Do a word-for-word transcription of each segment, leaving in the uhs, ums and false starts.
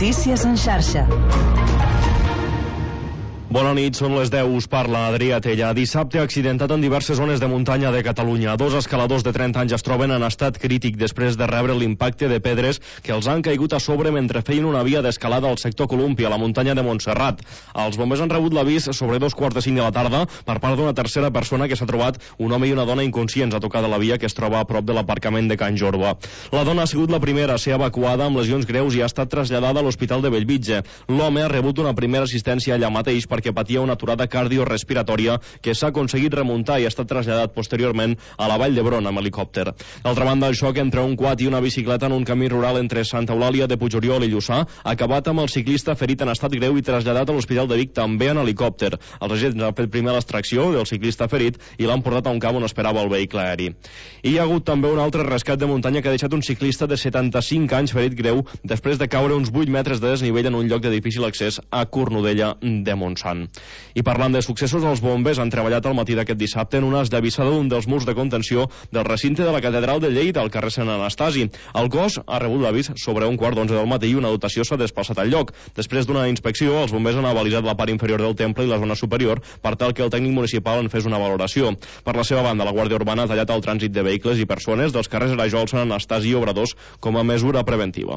Notícies en xarxa. Bona nit, són les deu, us parla Adrià Tella. Dissabte accidentat en diverses zones de muntanya de Catalunya. Dos escaladors de trenta anys es troben en estat crític després de rebre l'impacte de pedres que els han caigut a sobre mentre feien una via d'escalada al sector Columpi, a la muntanya de Montserrat. Els bombers han rebut l'avís sobre dos quarts de cinc de la tarda per part d'una tercera persona que s'ha trobat un home i una dona inconscients a tocar de la via que es troba a prop de l'aparcament de Can Jorba. La dona ha sigut la primera a ser evacuada amb lesions greus i ha estat traslladada a l'Hospital de Bellvitge. L'home ha rebut una primera assistència allà mateix per que patia una aturada cardiorespiratòria que s'ha aconseguit remuntar i ha estat traslladat posteriorment a la Vall d'Hebron amb helicòpter. D'altra banda, el xoc entre un quad i una bicicleta en un camí rural entre Santa Eulàlia de Puigoriol i Lluçà ha acabat amb el ciclista ferit en estat greu i traslladat a l'Hospital de Vic també en helicòpter. Els agents han fet primer l'extracció del ciclista ferit i l'han portat a un camp on esperava el vehicle aeri. I hi ha hagut també un altre rescat de muntanya que ha deixat un ciclista de setanta-cinc anys ferit greu després de caure uns vuit metres de desnivell en un lloc de difícil accés a Cornudella de Montsant. I parlant de successos, els bombers han treballat al matí d'aquest dissabte en una esllavissada d'un dels murs de contenció del recinte de la Catedral de Lleida, al carrer Sant Anastasi. El cos ha rebut l'avís sobre un quart d'onze del matí i una dotació s'ha desplaçat al lloc. Després d'una inspecció, els bombers han avalisat la part inferior del temple i la zona superior per tal que el tècnic municipal en fes una valoració. Per la seva banda, la Guàrdia Urbana ha tallat el trànsit de vehicles i persones dels carrers Arajol, Sant Anastasi i Obradors com a mesura preventiva.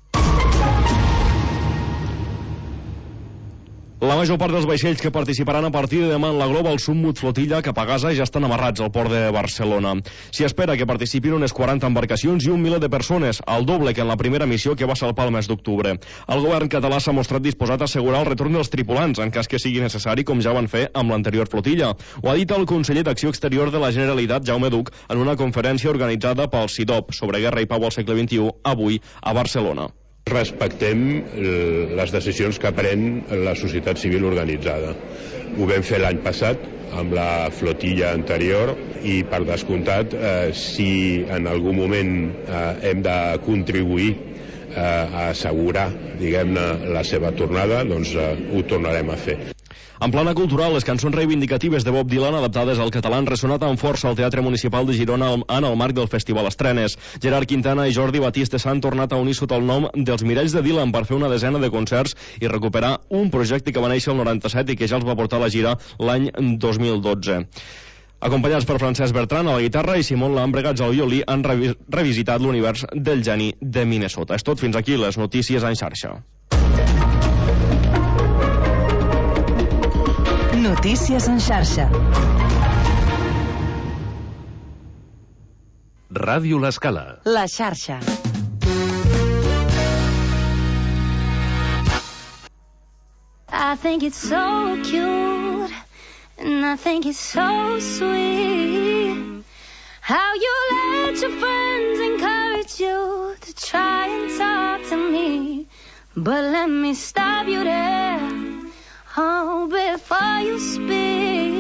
La major part dels vaixells que participaran a partir de demà en la Global Summit Flotilla cap a Gaza ja estan amarrats al port de Barcelona. S'hi espera que participin unes quaranta embarcacions i un miler de persones, el doble que en la primera missió que va salpar el mes d'octubre. El govern català s'ha mostrat disposat a assegurar el retorn dels tripulants en cas que sigui necessari, com ja van fer amb l'anterior flotilla. Ho ha dit el conseller d'Acció Exterior de la Generalitat, Jaume Duch, en una conferència organitzada pel CIDOB sobre guerra i pau al segle vint-i-u, avui a Barcelona. Respectem les decisions que pren la societat civil organitzada. Ho vam fer l'any passat amb la flotilla anterior i, per descomptat, eh, si en algun moment eh, hem de contribuir eh, a assegurar, diguem-ne, la seva tornada, doncs eh, ho tornarem a fer. En plana cultural, les cançons reivindicatives de Bob Dylan adaptades al català han ressonat amb força al Teatre Municipal de Girona en el marc del Festival Estrenes. Gerard Quintana i Jordi Batiste s'han tornat a unir sota el nom dels Miralls de Dylan per fer una desena de concerts i recuperar un projecte que va néixer el noranta-set i que ja els va portar a la gira l'any dos mil dotze. Acompanyats per Francesc Bertran a la guitarra i Simon Lambregats al violí, han revi revisitat l'univers del geni de Minnesota. És tot, fins aquí les notícies en xarxa. Notícies en xarxa. Ràdio L'Escala. La xarxa. I think it's so cute and I think it's so sweet how you let your friends encourage you to try and talk to me, but let me stop you there. Oh, before you speak.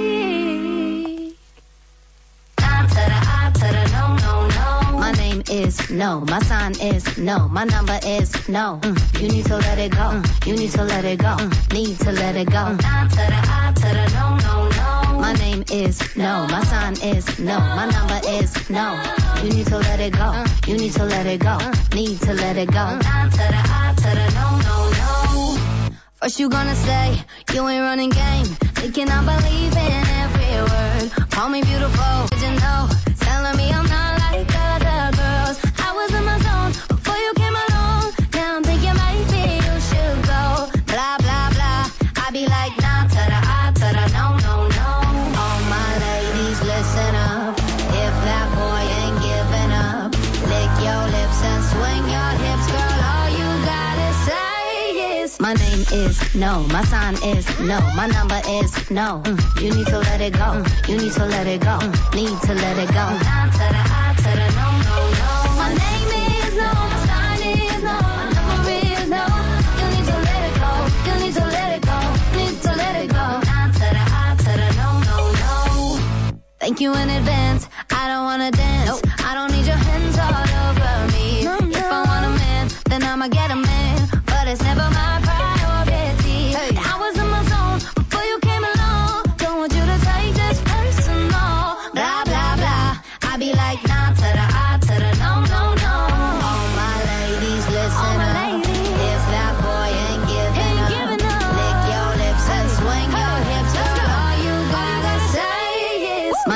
I to the I to the no, no, no. My name is no. My sign is no. My number is no. Mm. You need to let it go. Mm. You need to let it go. Mm. Need to let it go. I to the I to the no, no, no. My name is no. My sign is no. My number is no. You need to let it go. Mm. You need to let it go. Mm. Need to let it go. I to the I to the no, no, no. First you gonna say you ain't running game, thinking I believe in every word. Call me beautiful, did you know? Telling me I'm not like other girls. I was in my zone before you came along. Now I'm thinking maybe you should go. Blah blah blah. I be like nah to the I to the no no no. All my ladies listen up. If that boy ain't giving up, lick your lips and swing your hips, girl. All you gotta say is my name is no, my sign is no, my number is no. Mm. You need to let it go. Mm. You need to let it go. Mm. Need to let it go. I to the I to the no, no, no. My name is no, my sign is no, my number is no. You need to let it go. You need to let it go. Need to let it go. I to the I to the no, no, no. Thank you in advance. I don't wanna dance. Nope. I don't need your hands all over me. No, no. If I want a man, then I'ma get a man. But it's never my priority. Hey. I was in my zone before you came along. Don't want you to take this personal. Blah, blah, blah. I be like, nah to the I to the no, no, no. All my ladies, listen up. If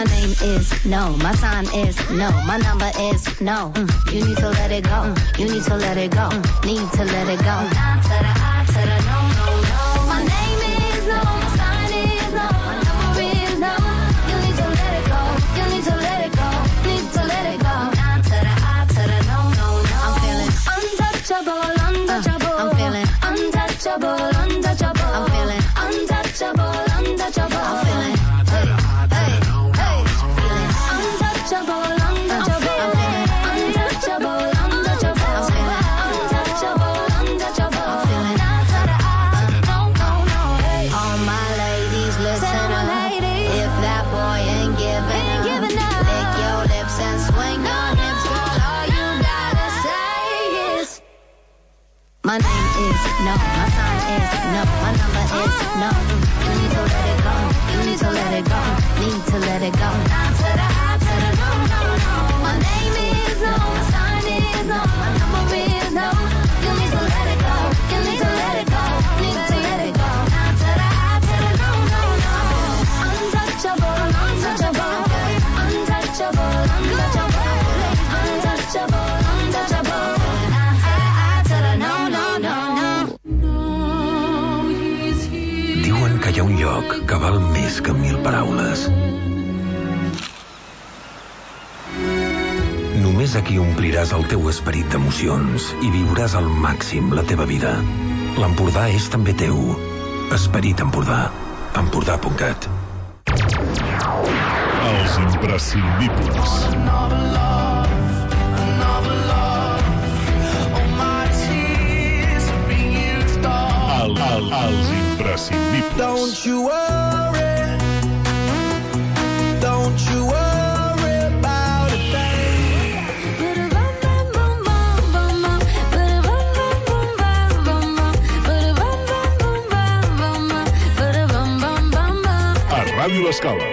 My name is no, my sign is no, my number is no. Mm. You need to let it go. Mm. You need to let it go. Mm. Need to let it go. Nah to the I to the no, no, no. My name is no, my sign is no, my number is no. You need to let it go. You need to let it go. Need to let it go. Nah to the I to the no, no, no. I'm feeling untouchable, untouchable. Uh, I'm feeling untouchable, untouchable. I'm feeling untouchable, untouchable. I'm feeling. My name is no, my sign is no, my number is no. You need to let it go, you need to let it go, need to let it go. Nah to the I to the no, no, no. My name is no, my sign is no, my number is no. You need to let it go, you need to let it go, need to let it go. Nah to the I to the no, no, no. Untouchable, untouchable, untouchable, untouchable, untouchable, untouchable. Diuen que hi ha un lloc que val més que mil paraules. Només aquí ompliràs el teu esperit d'emocions i viuràs al màxim la teva vida. L'Empordà és també teu. Esperit Empordà. Empordà punt cat. Els imprescindibles. El, el, els imprescindibles. Don't you worry, don't you worry about a thing. A Ràdio L'Escala.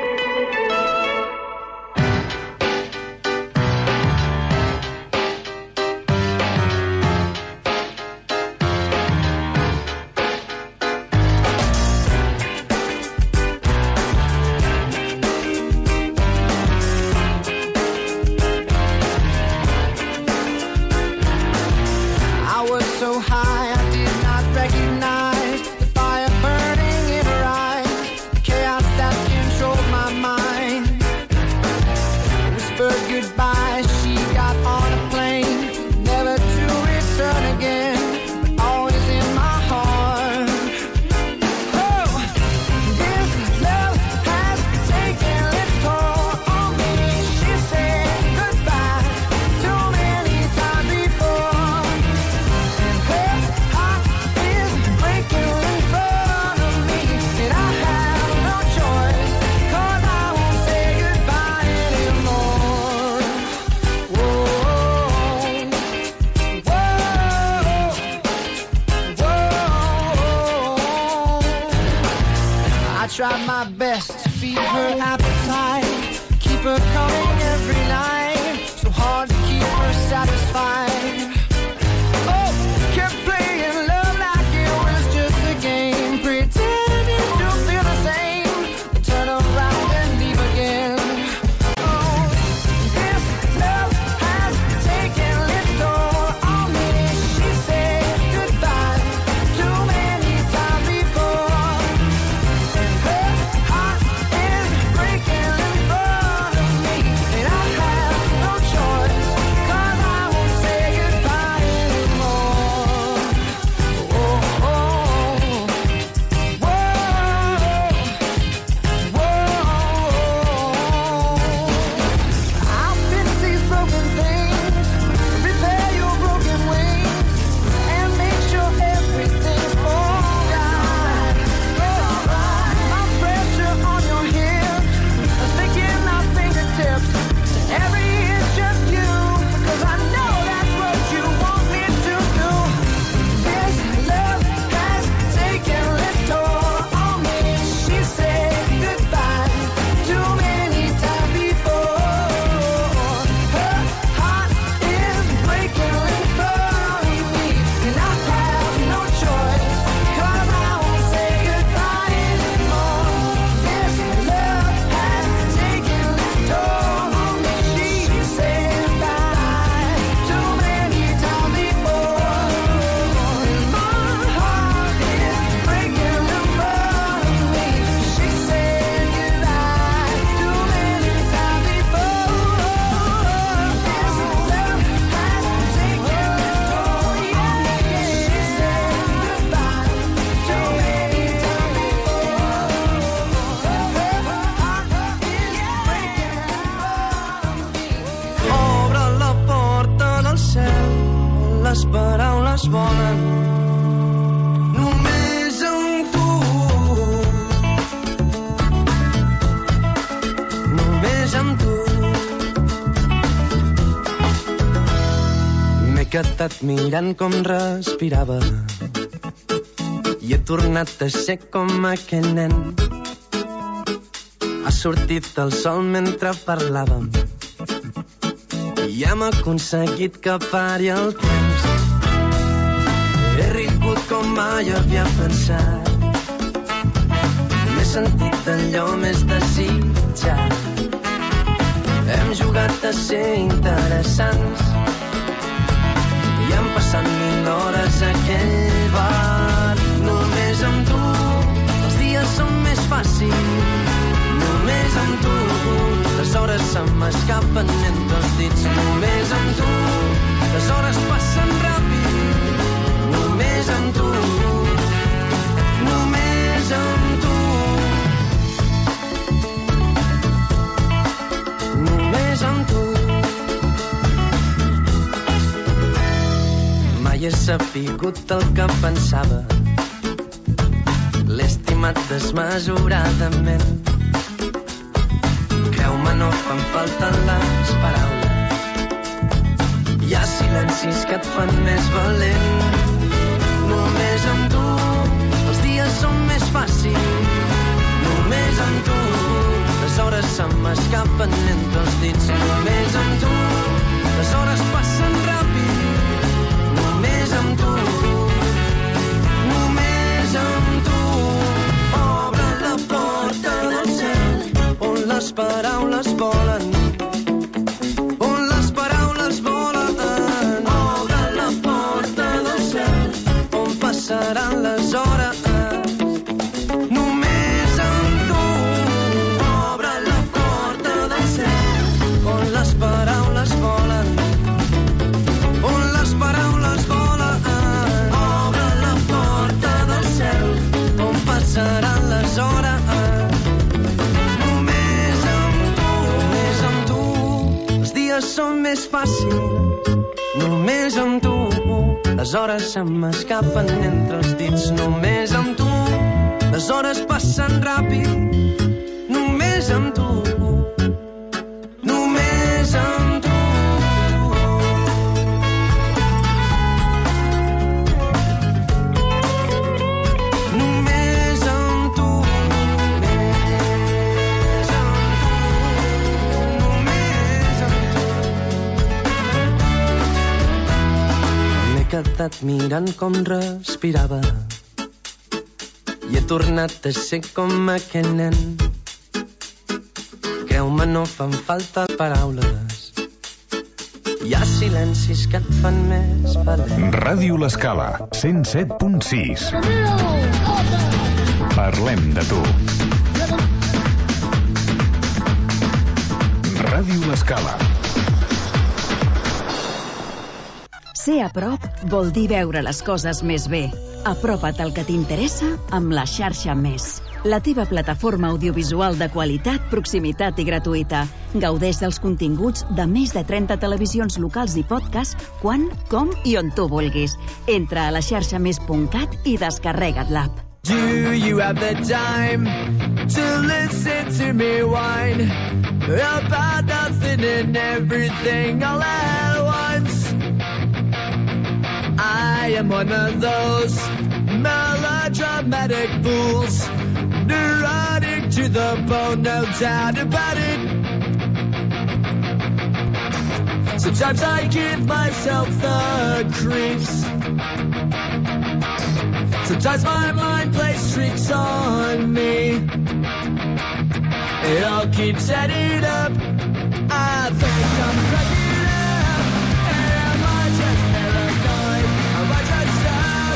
Try my best to feed her appetite, keep her coming every night, so hard to keep her satisfied. Oh, kept playing love like it was just a game, pretending to feel the same, then turn around and leave again. Oh, this love has taken its toll on me. She said goodbye too many times before. Her heart is breaking in quedat mirant com respirava i he tornat a ser com aquell nen. Ha sortit el sol mentre parlàvem i hem aconseguit que pari el temps. He rigut com mai havia pensat, m'he sentit allò més desitjat. Hem jugat a ser interessants i han passat mil hores a aquell bar. Només amb tu els dies són més fàcils, només amb tu les hores se m'escapen entre els dits. Només amb tu les hores passen ràpid, només amb tu, només amb tu, només amb tu. Mai he sapigut el que pensava, l'he estimat desmesuradament. Creu-me, no fan falta les paraules, hi ha silencis que et fan més valent. Només amb tu els dies són més fàcils, només amb tu les hores se m'escapen entre els dits. Només amb tu les hores passen ràpid, només amb tu, només amb tu. Obre la porta del cel on les paraules volen, on les paraules volen. Obre la porta del cel on passaran les hores, només amb tu. Obre la porta del cel on les paraules volen, on les paraules volen. Obre la porta del cel on passaran les hores, només amb tu, només amb tu. Els dies són més fàcils, només amb tu les hores se m'escapen entre els dits. Només amb tu les hores passen ràpid, només amb tu, només amb tu. Només amb tu, només amb tu, només amb tu. M'he quedat mirant com respirava i he tornat a ser com aquell nen. Creu-me, no fan falta paraules, hi ha silencis que et fan més valent. Ràdio L'Escala, cent set punt sis. Parlem de tu. Ràdio L'Escala. Ser a prop vol dir veure les coses més bé. Apropa't al que t'interessa amb la xarxa Més. La teva plataforma audiovisual de qualitat, proximitat i gratuïta. Gaudeix dels continguts de més de trenta televisions locals i podcast quan, com i on tu vulguis. Entra a la xarxa més punt cat i descarrega't l'app. Do you have the time to listen to me whine about nothing and everything all at once? I am one of those melodramatic fools, neurotic to the bone, no doubt about it. Sometimes I give myself the creeps. Sometimes my mind plays tricks on me. It all keeps adding up. I think I'm cracking up. Am I just paranoid? Am I just up?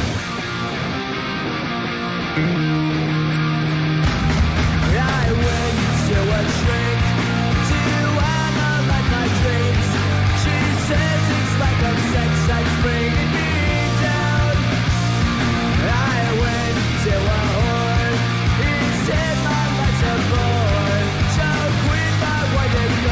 I went to a shrink to analyze my dreams. She says it's like a sex that's bringing me down. I went to a whore. He said my life's a bore. So quit my wife and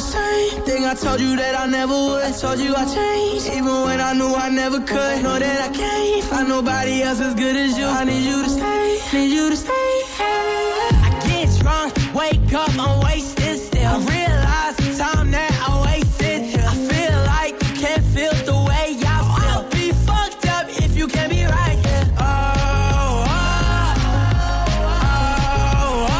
same thing I told you that I never would. I told you I changed, even when I knew I never could. Know that I can't find nobody else as good as you. I need you to stay, need you to stay. I get drunk, wake up, I'm wasted still. I realize the time that I wasted here. I feel like you can't feel the way I feel. I'll be fucked up if you can't be right here. Oh, oh, oh,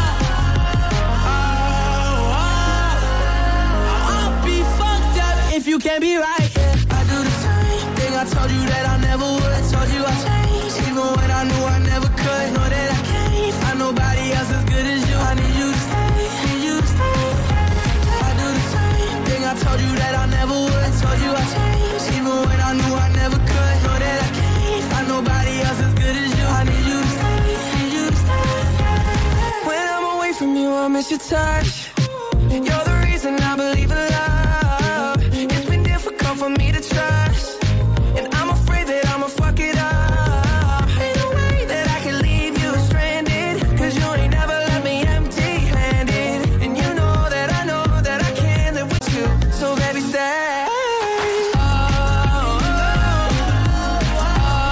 oh, oh. I'll be fucked up if you can't be right here. I do the same thing I told you that I never would. I told you I changed, even when I knew I never could. Know that I can't find nobody else as good as you. I need you to stay, need you to stay. I do the same thing I told you that I never would. I told you I changed, even when I knew I never could. Know that I can't find nobody else as good as you. I need you to stay, need you to stay. When I'm away from you, I miss your touch. You're the reason I believe in love. It's been difficult for me to trust, and I'm afraid that I'ma fuck it up. Ain't no way that I can leave you stranded, cause you ain't never left me empty-handed. And you know that I know that I can't live with you, so baby stay. Oh, oh, oh,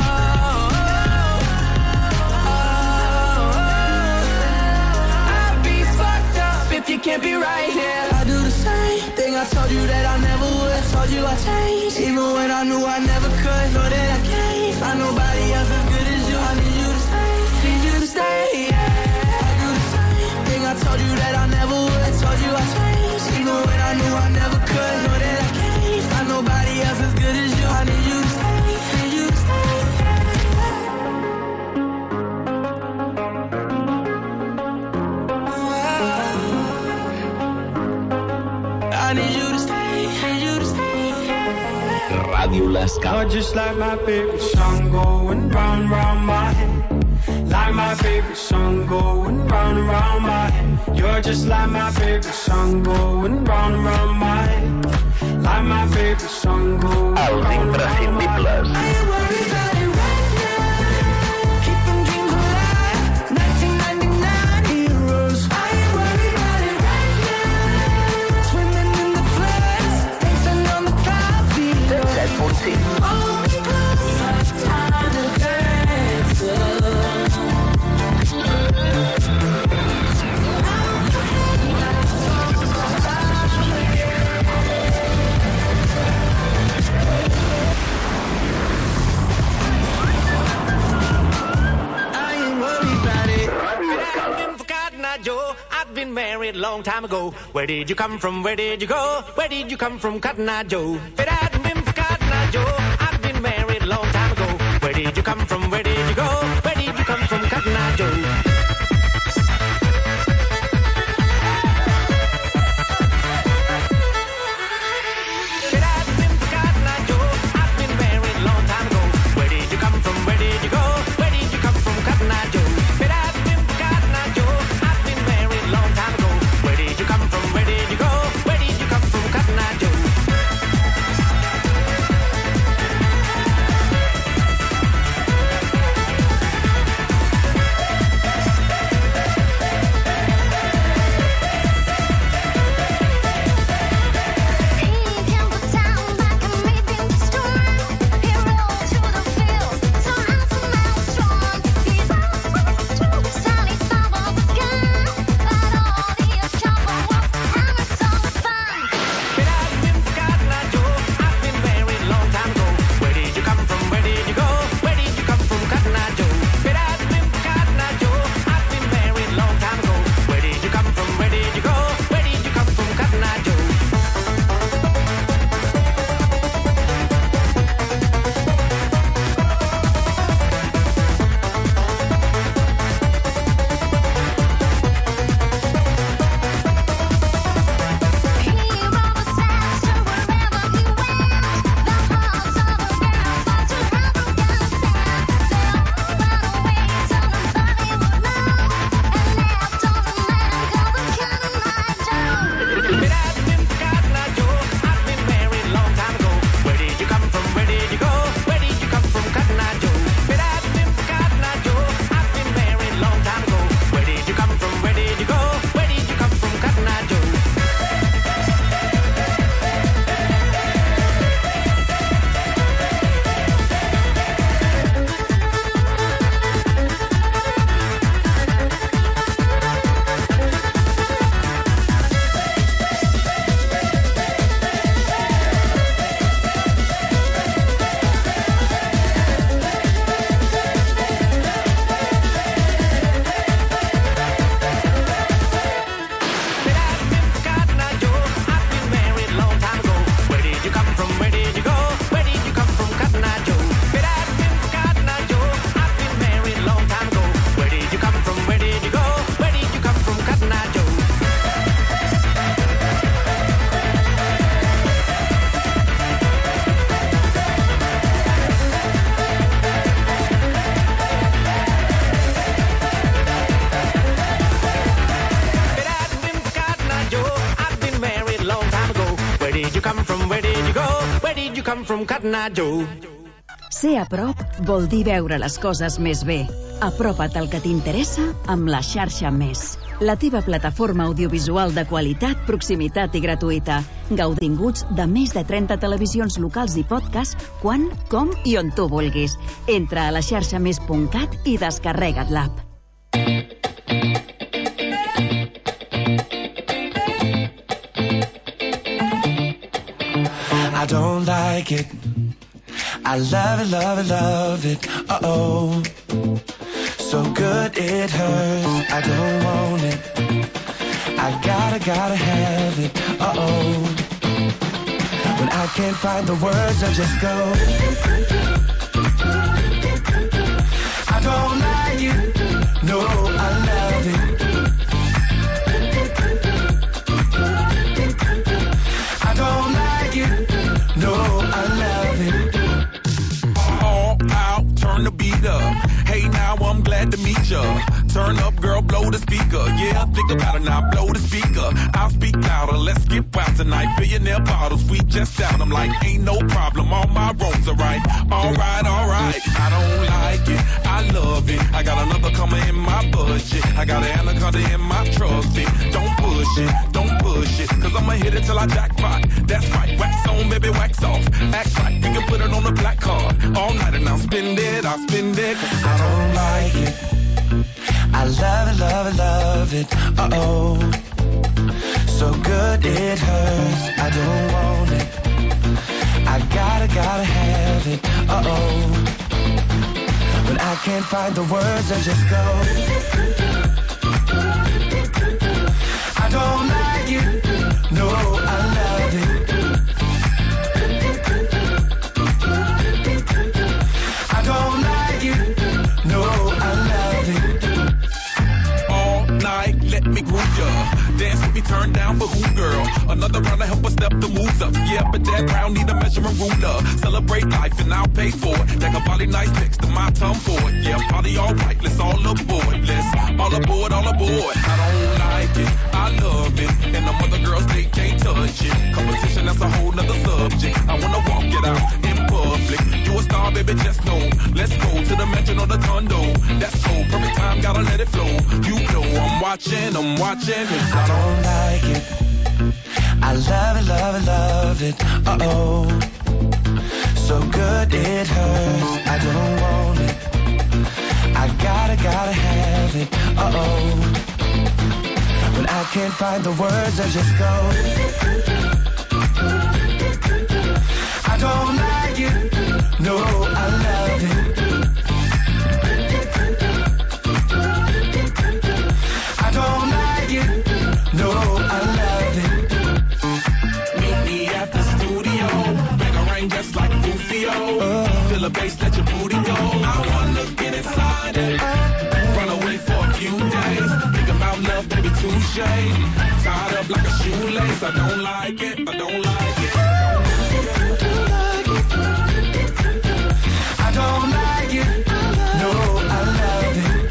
oh, oh. I'd be fucked up if you can't be right here. I do the same thing I told you that I never would. I told you I changed, even when I knew I never could. Know that I can't find nobody else as good as you. I need you to stay, need you to stay. Yeah. I do the same thing I told you that I never would. I told you I changed, even when I knew I never could. Know that I can't find nobody else as good as you. I need you to stay, need you to stay. I need you to stay, need you to stay. Ràdio L'Escala. You're just like my favorite song going round, round my head. Like my favorite song going round, round my head. You're just like my favorite song going round, round my head. Like my favorite song going round, round my head. I ain't worried about it right now. Keep them dreams alive. nineteen ninety-nine heroes. I ain't worried about it right now. Swimming in the floods, dancing on the cloud below. set punt sis. Only close time to dance. Joe, I've been married a long time ago. Where did you come from? Where did you go? Where did you come from, Cotton Eye Joe? If it hadn't been for Cotton Eye Joe, I've been married a long time ago. Where did you come from? Where did you go? Where did you come from, Cotton Eye Joe? did you come from? Where did you go? Where did you come from, Cotton Eye Joe? Ser a prop vol dir veure les coses més bé. Apropa't al que t'interessa amb la xarxa Més. La teva plataforma audiovisual de qualitat, proximitat i gratuïta. Gaudinguts de més de trenta televisions locals i podcast quan, com i on tu vulguis. Entra a la xarxa més punt cat i descarrega't l'app. I don't like it. I love it, love it, love it. Uh-oh. So good it hurts. I don't want it. I gotta, gotta have it. Uh-oh. When I can't find the words, I just go. I don't like it. No, I love it. I don't like it. No, I love it. All out, turn the beat up. Hey, now I'm glad to meet ya. Turn up, girl, blow the speaker. Yeah, think about it now, blow the speaker. I'll speak louder, let's get wild tonight. Billionaire bottles, we just out. I'm like, ain't no problem, all my roads are right. Alright, alright, I don't like it, I love it. I got another coming in my budget. I got an anaconda in my trusty. Don't push it, don't push it, cause I'ma hit it till I jackpot. That's right, wax on, baby, wax off. Act right, we can put it on the black card. All night and I'll spend it, I'll spend it. I don't like it. I love it, love it, love it. Uh-oh. So good it hurts. I don't want it. I gotta, gotta have it. Uh-oh. When I can't find the words, I just go. I don't like it. No, I love it. I don't like it. No, I love it. Let me groove ya. Dance with me, turn down for who, girl? Another round to help us step the moves up. Yeah, but that round need a measuring ruler. Celebrate life and I'll pay for it. Take a body nice next to my tongue for it. Yeah, party alright, let's all aboard. Let's all aboard, all aboard. I don't like it, I love it. And the other girls, they can't touch it. Competition, that's a whole nother subject. I wanna walk it out in public. You a star, baby, just know. Let's go to the mansion or the condo. That's so perfect time, gotta let it flow. You know I'm watching, I'm watching. I don't like it. I love it, love it, love it. Uh-oh. So good it hurts. I don't want it. I gotta, gotta have it. Uh-oh. When I can't find the words, I just go. I don't like it. No, I love it. I don't like it. No, I love it. Meet me at the studio. Make a rain just like Rufio. Uh, Feel the bass, let your booty go. I wanna get inside it. Run away for a few days. Think about love, baby, touche. Tied up like a shoelace. I don't like it. I don't like it. I don't like it. No, I love it.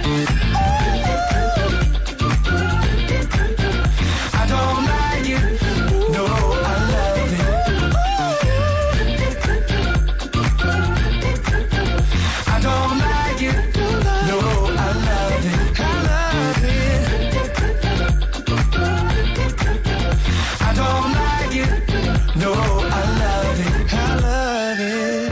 I don't like it. No, I love it. I don't like it. No, I love it. I love it. I don't like it. No, I love it. I love it.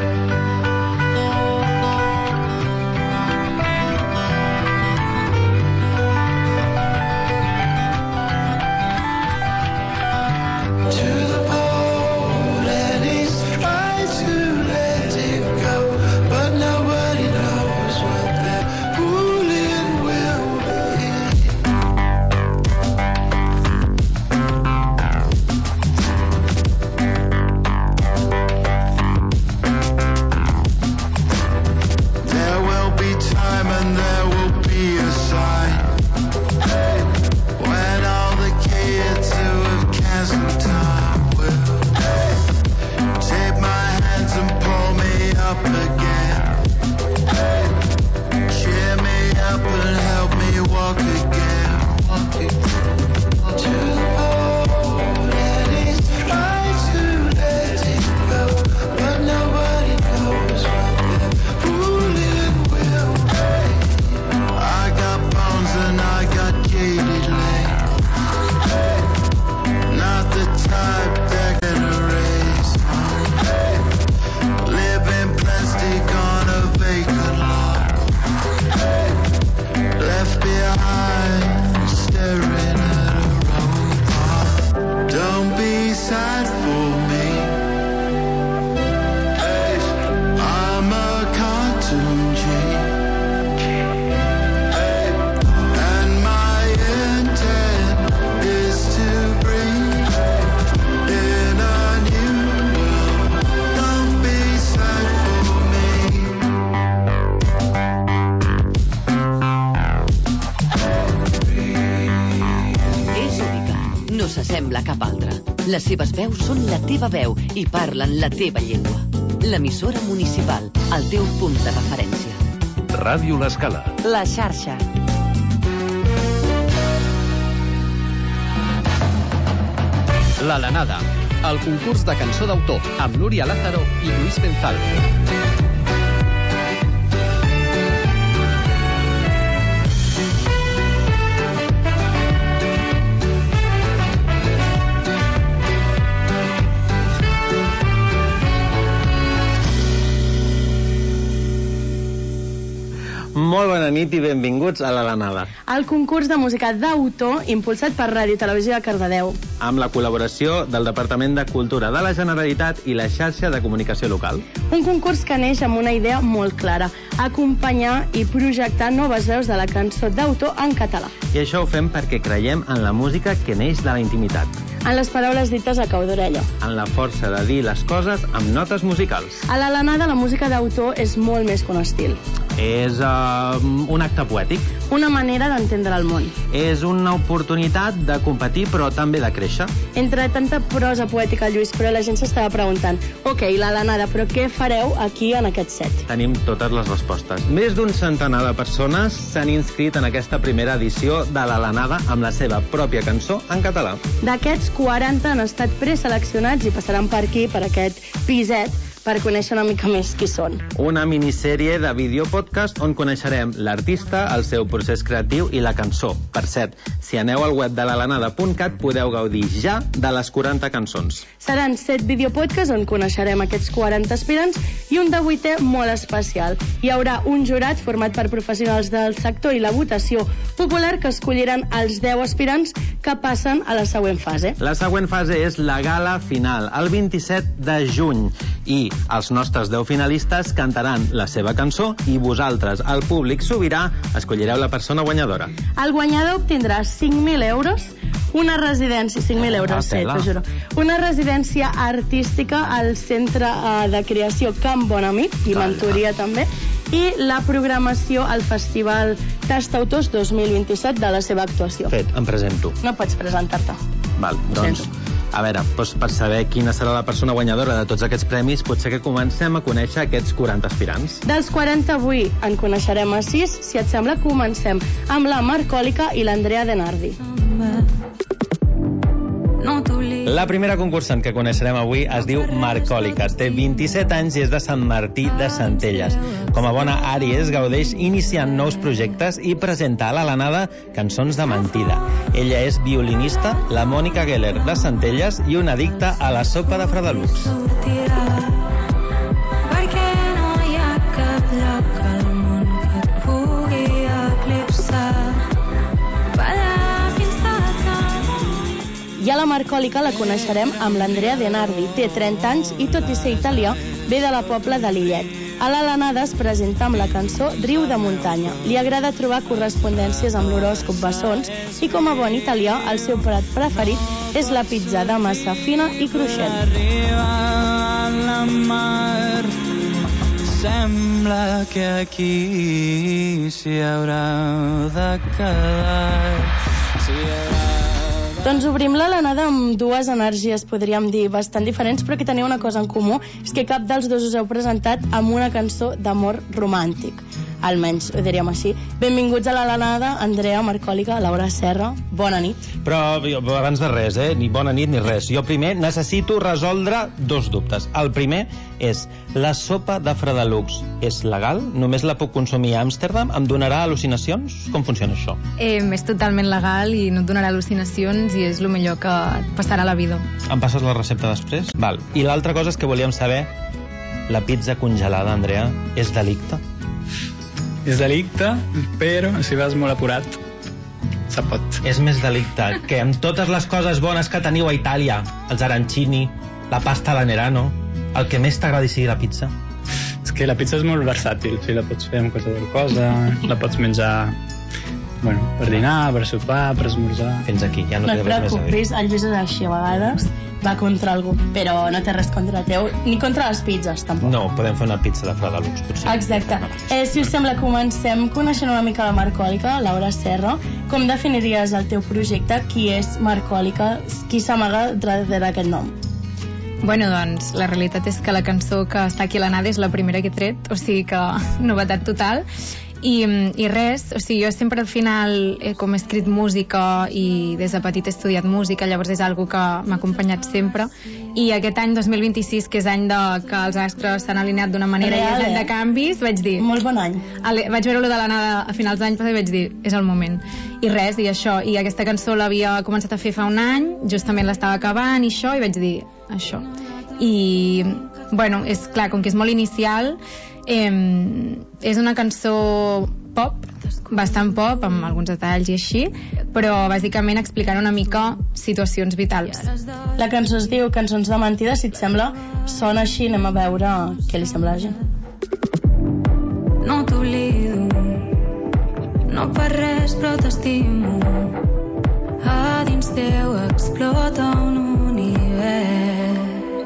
Les seves veus són la teva veu i parlen la teva llengua. L'emissora municipal, el teu punt de referència. Ràdio L'Escala. La xarxa. La Lanada, el concurs de cançó d'autor amb Núria Lázaro i Lluís Penzal. Molt bona nit i benvinguts a La Lanada. El concurs de música d'autor impulsat per Ràdio i Televisió de Cardedeu. Amb la col·laboració del Departament de Cultura de la Generalitat i la xarxa de comunicació local. Un concurs que neix amb una idea molt clara: acompanyar i projectar noves veus de la cançó d'autor en català. I això ho fem perquè creiem en la música que neix de la intimitat. En les paraules dites a cau d'orella. En la força de dir les coses amb notes musicals. A La Lanada la música d'autor és molt més que un estil. És uh, un acte poètic. Una manera d'entendre el món. És una oportunitat de competir però també de créixer. Entre tanta prosa poètica, Lluís, però la gent s'estava preguntant: ok, La Lanada, però què fareu aquí en aquest set? Tenim totes les respostes. Més d'un centenar de persones s'han inscrit en aquesta primera edició de La Lanada amb la seva pròpia cançó en català. D'aquests, quaranta han estat preseleccionats i passaran per aquí, per aquest piset, per conèixer una mica més qui són. Una minissèrie de videopodcast on coneixerem l'artista, el seu procés creatiu i la cançó. Per cert, si aneu al web de la lanada punt cat podeu gaudir ja de les quaranta cançons. Seran set videopodcasts on coneixerem aquests quaranta aspirants i un de vuitè molt especial. Hi haurà un jurat format per professionals del sector i la votació popular que escolliran els deu aspirants que passen a la següent fase. La següent fase és la gala final, el vint-i-set de juny. I els nostres deu finalistes cantaran la seva cançó i vosaltres, el públic sobirà, escollireu la persona guanyadora. El guanyador obtindrà cinc mil euros, una residència, cinc mil euros, sí, t'ho juro, una residència artística al Centre de Creació Camp Bonamic i mentoria també, i la programació al Festival Tastautors dos mil vint-i-set de la seva actuació. Fet, em presento. No pots presentar-te. Val, doncs, a veure, doncs per saber quina serà la persona guanyadora de tots aquests premis, potser que comencem a conèixer aquests quaranta aspirants. Dels quaranta avui en coneixerem a sis. Si et sembla, comencem amb la Marcòlica i l'Andrea De Nardi. La primera concursant que coneixerem avui es diu Marcòlica, té vint-i-set anys i és de Sant Martí de Centelles. Com a bona àries, gaudeix iniciant nous projectes i presenta a La Lanada cançons de mentida. Ella és violinista, la Mònica Geller de Centelles i una addicta a la sopa de Fredelucs. Perquè no hi ha cap lloc al món que et pugui eclipsar. I a la Marcòlica la coneixerem amb l'Andrea De Nardi. Té trenta anys i, tot i ser italià, ve de la Pobla de Lillet. A La Lanada es presenta amb la cançó Riu de Muntanya. Li agrada trobar correspondències amb l'horòscop bessons i, com a bon italià, el seu plat preferit és la pizza de massa fina i cruixent. Arriba a la mar, sembla que aquí s'hi haurà de quedar, s'hi haurà. Doncs obrim La Lanada amb dues energies, podríem dir, bastant diferents, però que teniu una cosa en comú, és que cap dels dos us heu presentat amb una cançó d'amor romàntic. Almenys ho diríem així. Benvinguts a La Lanada, Andrea, Marcòlica, Laura Serra, bona nit. Però abans de res, eh? Ni bona nit ni res. Jo primer necessito resoldre dos dubtes. El primer és, la sopa de Fredelucs és legal? Només la puc consumir a Amsterdam? Em donarà al·lucinacions? Com funciona això? Eh, és totalment legal i no et donarà al·lucinacions i és el millor que et passarà a la vida. Em passes la recepta després? Val. I l'altra cosa és que volíem saber, la pizza congelada, Andrea, és delicte? És delicte, però si vas molt apurat, se pot. És més delicte que amb totes les coses bones que teniu a Itàlia, els arancini, la pasta a la Nerano, el que més t'agradi sigui la pizza? És que la pizza és molt versàtil, sí, la pots fer amb qualsevol cosa, la pots menjar bueno, per dinar, per sopar, per esmorzar... Fins aquí, ja no, No té et res més a dir. preocupis, el Lluís és així a vegades, va contra algú, però no té res contra teu, ni contra les pizzas, tampoc. No, podem fer una pizza de Fradalux, potser. Exacte. Eh, si us sembla, comencem coneixent una mica la Marcòlica, Laura Serra. Com definiries el teu projecte? Qui és Marcòlica? Qui s'amaga darrere aquest nom? Bueno, doncs, la realitat és que la cançó que està aquí a l'Anada és la primera que he tret, o sigui que novetat total. I, i res, o sigui, jo sempre al final he com he escrit música i des de petit he estudiat música, llavors és algo que m'ha acompanyat sempre, i aquest any dos mil vint-i-sis, que és any de, que els astres s'han alineat d'una manera Real, i és any eh? de canvis, vaig dir... Molt bon any. Ale, vaig veure-lo de l'Anada a finals d'any passat i vaig dir, és el moment. I res, i això, i aquesta cançó l'havia començat a fer fa un any, justament l'estava acabant i això, i vaig dir, això. I, bueno, és clar, com que és molt inicial, Eh, és una cançó pop, bastant pop, amb alguns detalls i així, però bàsicament explicant una mica situacions vitals. La cançó es diu Cançons de mentida, si et sembla, sona així, anem a veure què li sembla a la gent. No t'oblido, no per res però t'estimo, a dins teu explota un univers.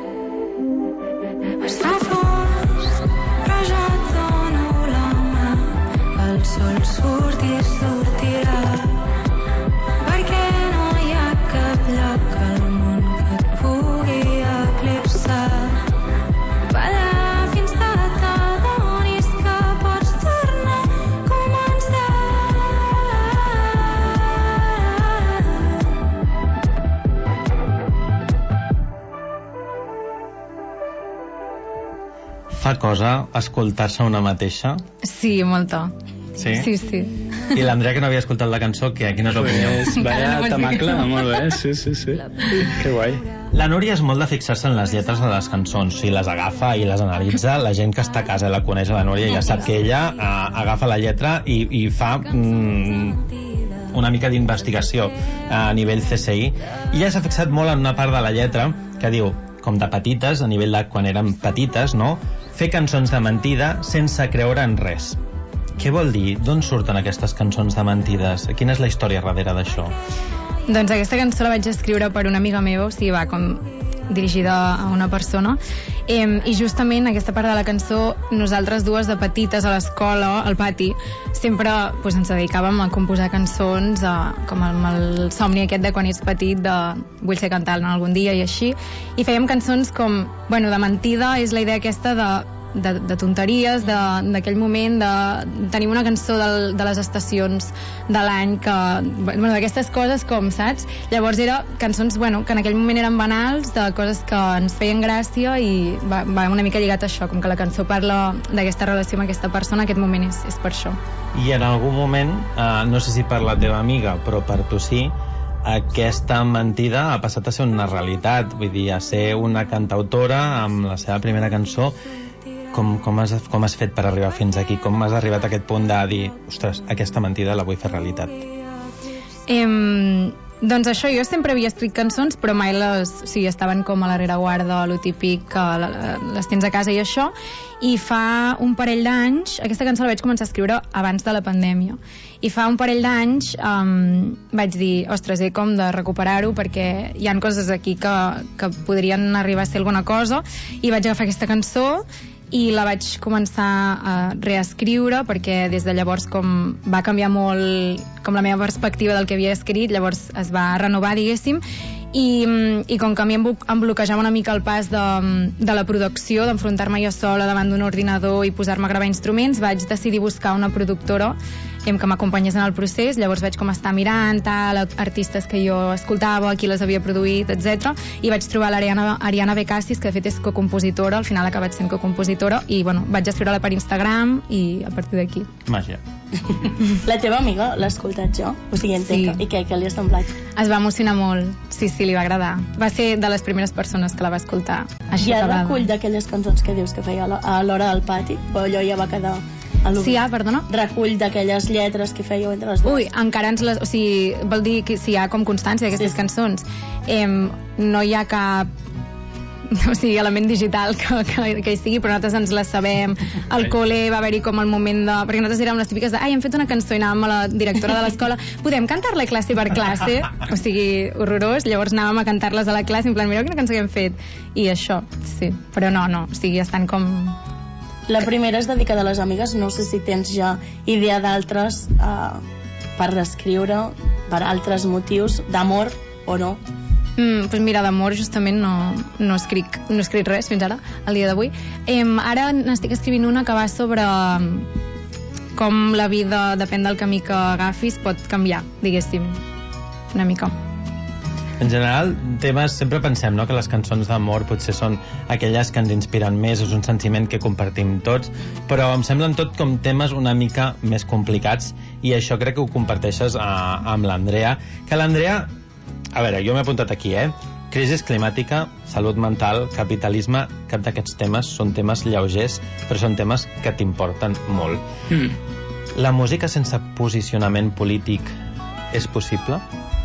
Es fa fons, però ja et dono la mà, el sol surt i sortirà, perquè no hi ha cap lloc al món que et pugui eclipsar. Balla fins que t'adonis que pots tornar a començar. Fa cosa escoltar-se una mateixa? Sí, molta. Sí? Sí, sí. I l'Andrea, que no havia escoltat la cançó, què? Quina és l'opinió? Pues, vaya tamacle, molt bé, sí, sí, sí. Que guai. La Núria és molt de fixar-se en les lletres de les cançons. Si les agafa i les analitza, la gent que està a casa i la coneix, la Núria, ja sap que ella eh, agafa la lletra i, i fa mm, una mica d'investigació a nivell C S I. I ella s'ha fixat molt en una part de la lletra que diu, com de petites, a nivell de quan eren petites, no? Fer cançons de mentida sense creure en res. Què vol dir? D'on surten aquestes cançons de mentides? Quina és la història darrere d'això? Doncs aquesta cançó la vaig escriure per una amiga meva, o sigui, va com dirigida a una persona, eh, i justament aquesta part de la cançó, nosaltres dues de petites a l'escola, al pati, sempre pues, ens dedicàvem a composar cançons, a, com amb el somni aquest de quan ets petit, de vull ser cantant algun dia i així, i fèiem cançons com, bueno, de mentida, és la idea aquesta de De, de tonteries, d'aquell moment, de tenir una cançó del, de les estacions de l'any, que, bueno, d'aquestes coses, com, saps? Llavors era cançons, bueno, que en aquell moment eren banals, de coses que ens feien gràcia, i va, va una mica lligat a això, com que la cançó parla d'aquesta relació amb aquesta persona, aquest moment és, és per això. I en algun moment, eh, no sé si per la teva amiga, però per tu sí, aquesta mentida ha passat a ser una realitat, vull dir, a ser una cantautora amb la seva primera cançó. Com, com, has, com has fet per arribar fins aquí? Com has arribat a aquest punt de dir, ostres, aquesta mentida la vull fer realitat? Eh, doncs això, jo sempre havia escrit cançons, però mai les... O sigui, estaven com a la rereguarda, lo típic, que les tens a casa i això. I fa un parell d'anys, aquesta cançó la vaig començar a escriure abans de la pandèmia. I fa un parell d'anys um, vaig dir, ostres, he com de recuperar-ho, perquè hi han coses aquí que, que podrien arribar a ser alguna cosa. I vaig agafar aquesta cançó i la vaig començar a reescriure, perquè des de llavors com va canviar molt com la meva perspectiva del que havia escrit, llavors es va renovar, diguéssim, i, i com que a mi em, em bloquejava una mica el pas de, de la producció, d'enfrontar-me jo sola davant d'un ordinador i posar-me a gravar instruments, vaig decidir buscar una productora que m'acompanyés en el procés. Llavors vaig com estar mirant tal, artistes que jo escoltava, qui les havia produït, etcètera. I vaig trobar l'Ariana Ariana Becassis, que de fet és cocompositora, al final ha acabat sent cocompositora, i bueno, vaig escriure-la per Instagram i a partir d'aquí. Màgia. La teva amiga l'ha escoltat jo, o sigui, entenc, sí. I què, què li ha semblat? Es va emocionar molt, sí, sí, li va agradar. Va ser de les primeres persones que la va escoltar. Hi ha recull d'aquelles cançons que dius que feia a l'hora del pati, o allò ja va quedar... Sí, ah, perdona? Recull d'aquelles lletres que fèieu entre les dues. Ui, encara ens les... O sigui, vol dir que si hi ha com constància d'aquestes sí. cançons. Eh, no hi ha cap o sigui, element digital que, que, que hi sigui, però nosaltres ens la sabem. Al col·le va haver-hi com el moment de... Perquè nosaltres érem les típiques de, ai, hem fet una cançó i anàvem a la directora de l'escola, podem cantar-la classe per classe? O sigui, horrorós. Llavors anàvem a cantar-les a la classe, en plan, mireu quina cançó que hem fet. I això, sí. Però no, no, o sigui, estan com... La primera és dedicada a les amigues, no sé si tens ja idea d'altres uh, per escriure, per altres motius, d'amor o no? Mm, pues mira, d'amor justament no, no, escric, no he escrit res fins ara, al dia d'avui. Eh, ara n'estic escrivint una que va sobre com la vida, depèn del camí que agafis, pot canviar, diguéssim, una mica. En general, temes, sempre pensem, no?, que les cançons d'amor potser són aquelles que ens inspiren més, és un sentiment que compartim tots, però em semblen tot com temes una mica més complicats, i això crec que ho comparteixes a, amb l'Andrea, que l'Andrea, a veure, jo m'he apuntat aquí, eh? Crisis climàtica, salut mental, capitalisme, cap d'aquests temes són temes lleugers, però són temes que t'importen molt. Mm. La música sense posicionament polític és possible?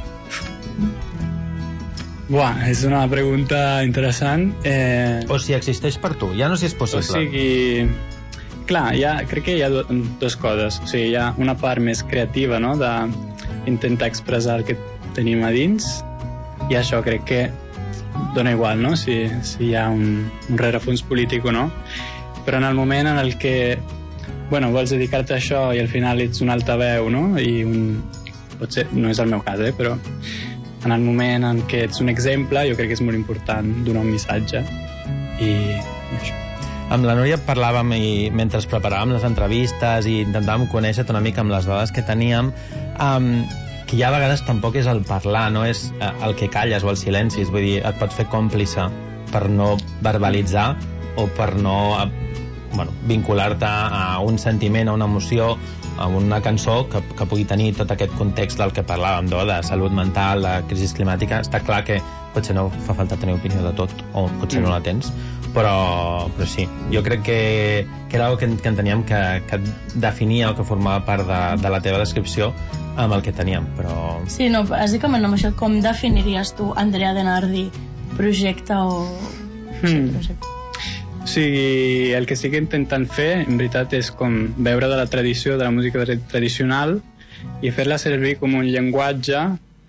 Buah, és una pregunta interessant. Eh... O si existeix per tu, ja no si és possible. O sigui, clar, ja, crec que hi ha do, dues coses. O sigui, hi ha una part més creativa, no?, d'intentar expressar el que tenim a dins, i això crec que dona igual, no?, si, si hi ha un, un rerefons polític o no. Però en el moment en el que, bueno, vols dedicar-te a això i al final ets un altaveu, no?, i un... potser no és el meu cas, eh, però en el moment en què ets un exemple, jo crec que és molt important donar un missatge, i això. Amb la Núria parlàvem i mentre preparàvem les entrevistes i intentàvem conèixer una mica amb les dades que teníem, um, que ja a vegades tampoc és el parlar, no és el que calles o els silencis, vull dir, et pots fer còmplice per no verbalitzar o per no, bueno, vincular-te a un sentiment, a una emoció, a una cançó que, que pugui tenir tot aquest context del que parlàvem, no? De salut mental, de crisi climàtica. Està clar que potser no fa falta tenir opinió de tot, o potser mm. no la tens, però, però sí, jo crec que, que era el que, que enteníem que, que definia o que formava part de, de la teva descripció amb el que teníem, però... Sí, no, bàsicament amb això, com definiries tu, Andrea De Nardi, projecte o... Mm. Sí, projecte. O sigui, el que estic intentant fer, en veritat, és com veure de la tradició, de la música tradicional, i fer-la servir com un llenguatge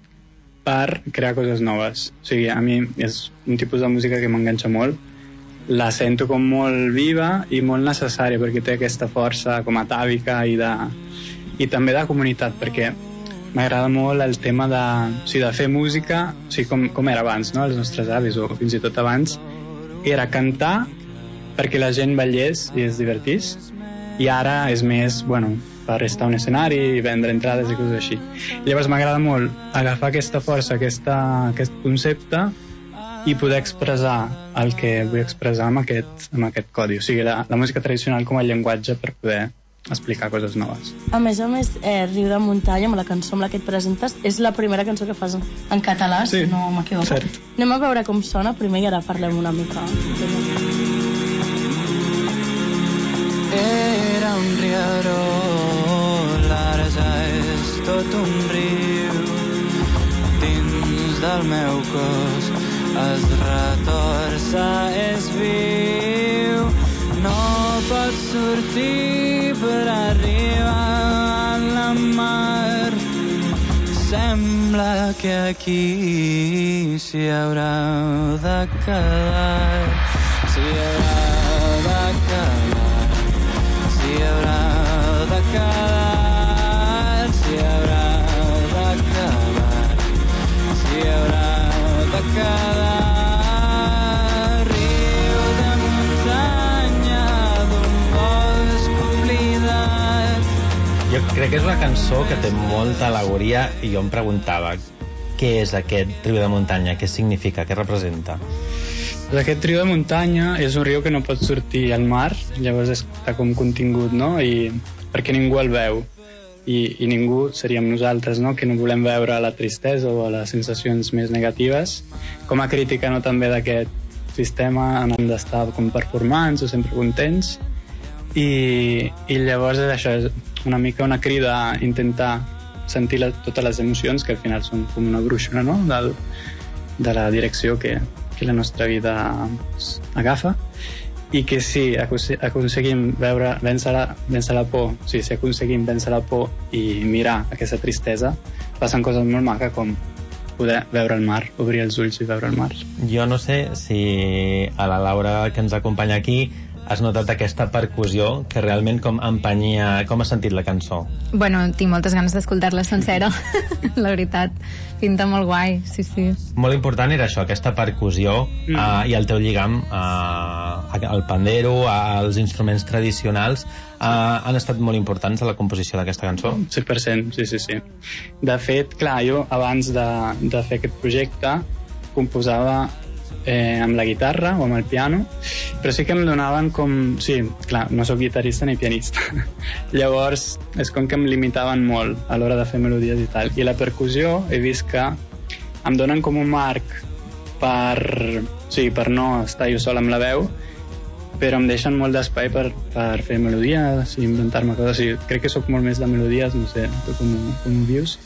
per crear coses noves. O sigui, a mi és un tipus de música que m'enganxa molt, la sento com molt viva i molt necessària, perquè té aquesta força com atàvica i, de, i també de comunitat, perquè m'agrada molt el tema de, o sigui, de fer música, o sigui, com, com era abans, no? Els nostres avis, o fins i tot abans, era cantar perquè la gent ballés i es divertís, i ara és més, bueno, per estar a un escenari i vendre entrades i coses així. Llavors m'agrada molt agafar aquesta força, aquesta, aquest concepte, i poder expressar el que vull expressar amb aquest, amb aquest codi. O sigui, la, la música tradicional com a llenguatge per poder explicar coses noves. A més a més, eh, Riu de Muntanya, amb la cançó amb la que et presentes, és la primera cançó que fas en català, sí, si no m'equivoco. Cert. Anem a veure com sona primer i ara parlem una mica. Era un rierol, ara ja és tot un riu. Dins del meu cos es retorça, és viu. No pot sortir per arribar a la mar. Sembla que aquí s'hi haurà de quedar, s'hi haurà de quedar. S'hi haurà de quedar, s'hi haurà de quedar, s'hi haurà de quedar. Riu de muntanya d'un bosc oblidat. Jo crec que és una cançó que té molta al·legoria i jo em preguntava què és aquest riu de muntanya, què significa, què representa? Aquest riu de muntanya és un riu que no pot sortir al mar, llavors està com contingut, no? I perquè ningú el veu, i, i ningú seríem nosaltres, no?, que no volem veure la tristesa o les sensacions més negatives, com a crítica, no?, també d'aquest sistema en hem d'estar com performants o sempre contents, i, i llavors és això, és una mica una crida a intentar sentir la, totes les emocions, que al final són com una brúixola, no?, Del, de la direcció que que la nostra vida pues, agafa, i que si aconseguim veure, vèncer, la, vèncer la por, o sigui, si aconseguim vèncer la por i mirar aquesta tristesa, passen coses molt maques com poder veure el mar, obrir els ulls i veure el mar. Jo no sé si a la Laura, que ens acompanya aquí, has notat aquesta percussió que realment com empanyia... Com has sentit la cançó? Bueno, tinc moltes ganes d'escoltar-la sencera, la veritat. Pinta molt guai, sí, sí. Molt important era això, aquesta percussió mm. uh, i el teu lligam uh, al pandero, als instruments tradicionals, uh, han estat molt importants a la composició d'aquesta cançó? cent per cent, sí, sí, sí. De fet, clar, jo abans de, de fer aquest projecte composava Eh, amb la guitarra o amb el piano, però sí que em donaven com... Sí, clar, no sóc guitarrista ni pianista. Llavors, és com que em limitaven molt a l'hora de fer melodies i tal. I la percussió he vist que em donen com un marc per... Sí, per no estar jo sol amb la veu, però em deixen molt d'espai per, per fer melodies i inventar-me coses. Sí, crec que sóc molt més de melodies, no sé, tu com, com ho vius.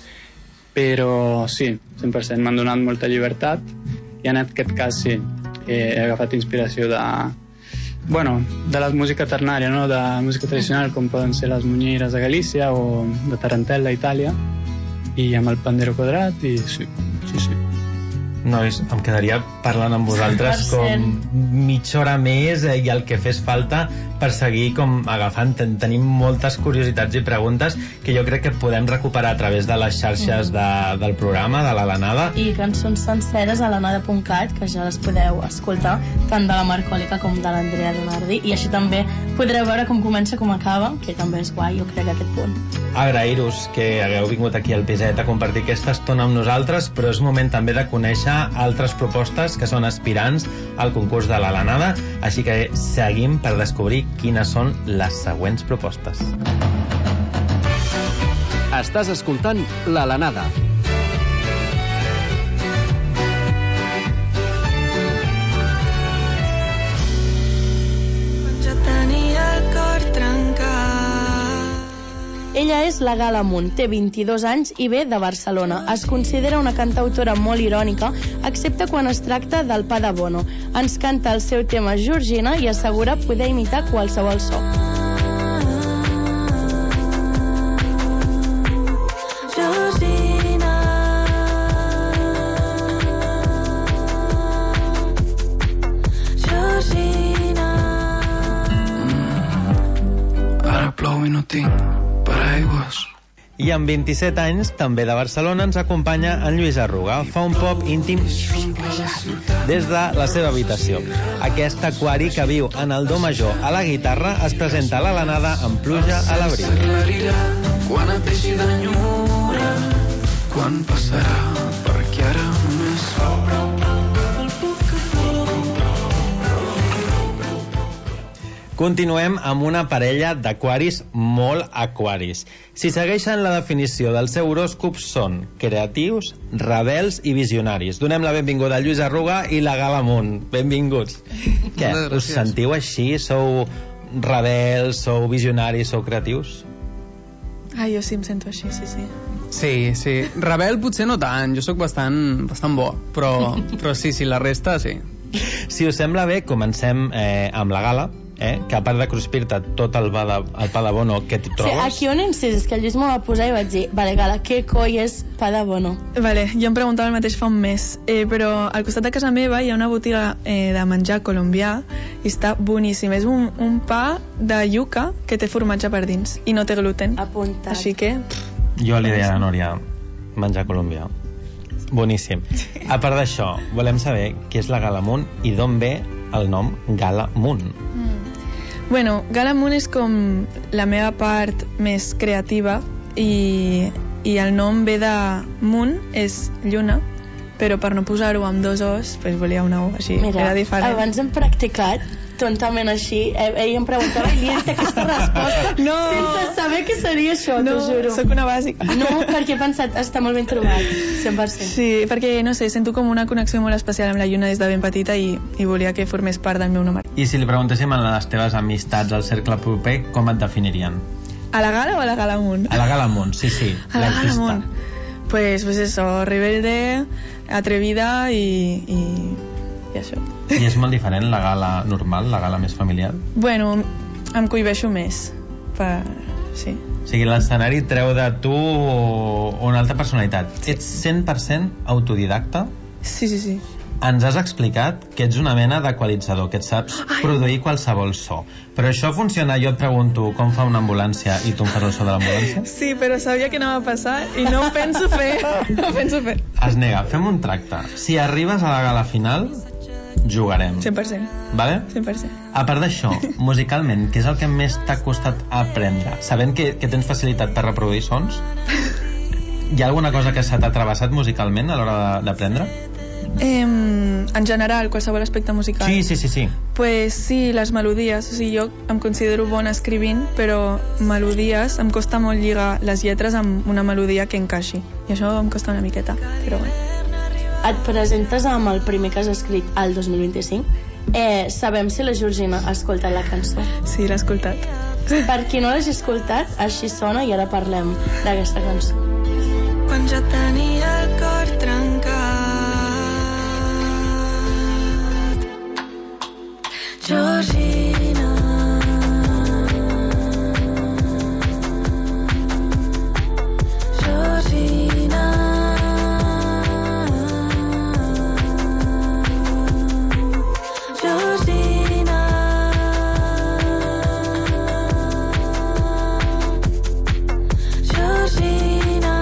Però sí, cent per cent m'han donat molta llibertat. I en aquest cas sí, he agafat inspiració de, bueno, de la música ternària, no? De música tradicional, com poden ser les munyeres de Galícia o de Tarantella a Itàlia, i amb el pandero quadrat, i sí, sí, sí. Nois, em quedaria parlant amb vosaltres com mitja hora més eh, i el que fes falta per seguir com agafant. Ten tenim moltes curiositats i preguntes que jo crec que podem recuperar a través de les xarxes de, del programa, de l'Alanada. I cançons senceres a alanada punt cat, que ja les podeu escoltar, tant de la Marcòlica com de l'Andrea Donardi, i així també podreu veure com comença, com acaba, que també és guai, jo crec, aquest punt. Agrair-vos que hagueu vingut aquí al Piset a compartir aquesta estona amb nosaltres, però és moment també de conèixer altres propostes que són aspirants al concurs de l'Alanada, així que seguim per descobrir quines són les següents propostes. Estàs escoltant l'Alanada. Ja tenia el cor trencat. Ella és la Gala Munt, té vint-i-dos anys i ve de Barcelona. Es considera una cantautora molt irònica, excepte quan es tracta del pa de Bono. Ens canta el seu tema Georgina i assegura poder imitar qualsevol so. Georgina, Georgina. Mm. Ara plou i no tinc paraigües. I amb vint-i-set anys, també de Barcelona, ens acompanya en Lluís Arruga. Fa un pop íntim des de la seva habitació. Aquest aquari que viu en el do major a la guitarra es presenta a l'Alanada amb pluja a l'abril. Quan et deixi d'enyorar, quan passarà, perquè ara només Continuem amb una parella d'aquaris molt aquaris. Si segueixen la definició del seu horòscop, són creatius, rebels i visionaris. Donem la benvinguda a Lluís Arruga i la Gala Munt. Benvinguts. Què, us sentiu així? Sou rebels, sou visionaris, sou creatius? Ah, jo sí em sento així, sí, sí. Sí, sí. Rebel potser no tant, jo sóc bastant, bastant bo, però, però sí, sí, la resta sí. Si us sembla bé, comencem eh, amb la Gala, eh, que a part de cruspir-te tot el pa de, el pa de Bono que t'hi trobes... Sí, aquí on incís, és que el Lluís m'ho va posar i vaig dir, vale, Gala, què coi és pa de Bono? Vale, jo em preguntava el mateix fa un mes, eh, però al costat de casa meva hi ha una botiga eh, de menjar colombià i està boníssim. És un, un pa de yuca que té formatge per dins i no té gluten. Apuntat. Així que... Jo li deia a la Núria menjar colombià. Boníssim. A part d'això, volem saber què és la Gala Munt i d'on ve el nom Gala Munt. Mm. Bueno, Gala Munt és com la meva part més creativa i, i el nom ve de Munt, és lluna, però per no posar-ho amb dos os, pues volia una O, així. Mira, era diferent. Abans hem practicat tontament així, ell em preguntava i li he dit aquesta resposta no. sense saber què seria això, no, t'ho juro. Soc una bàsica. No, perquè he pensat, està molt ben trobat, cent per cent. Sí, perquè, no sé, sento com una connexió molt especial amb la lluna des de ben petita i, i volia que formés part del meu nom. I si li preguntéssim a les teves amistats al cercle proper, com et definirien? A la Gala o a la Gala Munt? A la Gala Munt, sí, sí. A la Gala Munt. Pues, pues eso, rebelde, atrevida y, y i això. I és molt diferent la gala normal, la gala més familiar? Bueno, em cohibeixo més. Per... Sí. O sigui, l'escenari treu de tu una altra personalitat. Ets cent per cent autodidacta? Sí, sí, sí. Ens has explicat que ets una mena d'equalitzador, que et saps Ai. produir qualsevol so. Però això funciona, jo et pregunto com fa una ambulància i tu em fas el so de l'ambulància? Sí, però sabia que anava a passar i no ho penso fer. No ho penso fer. Es nega, fem un tracte. Si arribes a la gala final, jugarem. cent per cent. Vale? cent per cent. A part d'això, musicalment, què és el que més t'ha costat aprendre? Sabent que, que tens facilitat per reproduir sons, hi ha alguna cosa que se t'ha travessat musicalment a l'hora d'aprendre? Eh, en general, qualsevol aspecte musical. Sí, sí, sí, sí. Pues sí, les melodies. O sigui, jo em considero bona escrivint, però melodies, em costa molt lligar les lletres amb una melodia que encaixi. I això em costa una miqueta, però bé. Et presentes amb el primer que has escrit al dos mil vint-i-cinc. Eh, sabem si la Georgina ha escoltat la cançó. Sí, l'ha escoltat. Per qui no l'hagi escoltat, així sona i ara parlem d'aquesta cançó. Quan ja tenia el cor trencat, Georgina, Georgina, Georgina, Georgina.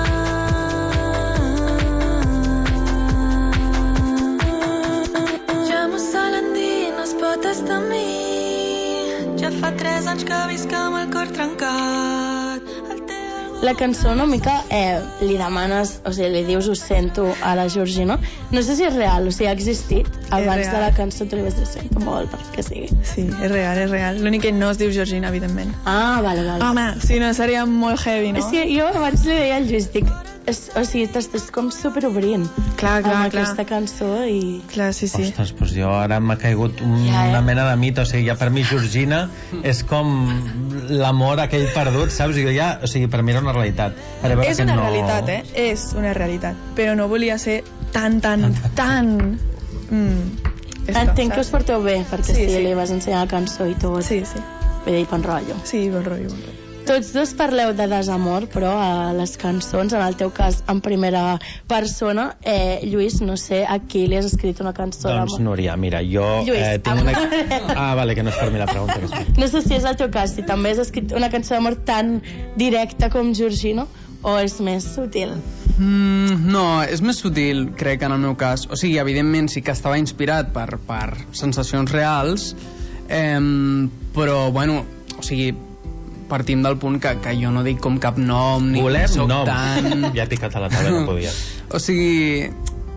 Ja m'ho solen dir, no es pot estar amb mi. Ja fa tres anys que visc amb el cor trencat. La cançó una mica eh, li demanes, o sigui, li dius ho sento a la Georgina. No sé si és real, o sigui, ha existit. Abans real. de la cançó tu li vas dir sento molt perquè sigui. Sí, és real, és real. L'únic que no es diu Georgina, evidentment. Ah, vale, vale. Home, si no seria molt heavy, no? És que jo abans li deia al Lluís, dic, és, o sigui, t'estàs com superobrint clar, clar, amb clar. aquesta cançó i... Clar, sí, sí. Ostres, doncs jo ara m'ha caigut un, Ja, eh? una mena de mite, o sigui, ja per mi Georgina és com l'amor aquell perdut, saps? I jo ja, o sigui, per mi era una realitat. Ara, veure És que una no... realitat, eh? És una realitat. Però no volia ser tan, tan, tan... Mm, esto, Entenc que saps? us porteu bé, perquè sí, Sí, sí, sí. li vas ensenyar la cançó i tot. Sí, sí. Vull dir, bon rotllo. Sí, bon rotllo, bon rotllo. Tots dos parleu de desamor, però a les cançons, en el teu cas, en primera persona. Eh, Lluís, no sé, a qui li has escrit una cançó Doncs, d'amor? Núria, mira, jo Lluís, eh, tinc una... amb- Ah, vale, que no és per mi la pregunta. Que és per... No sé si és el teu cas, si també has escrit una cançó d'amor tan directa com Georgina, o és més sutil? Mm, no, és més sutil, crec, en el meu cas. O sigui, evidentment sí que estava inspirat per, per sensacions reals, eh, però, bueno, o sigui, partim del punt que, que jo no dic com cap nom, ni Volem soc nom. tan... Ja he picat a la taula, no podia. O sigui,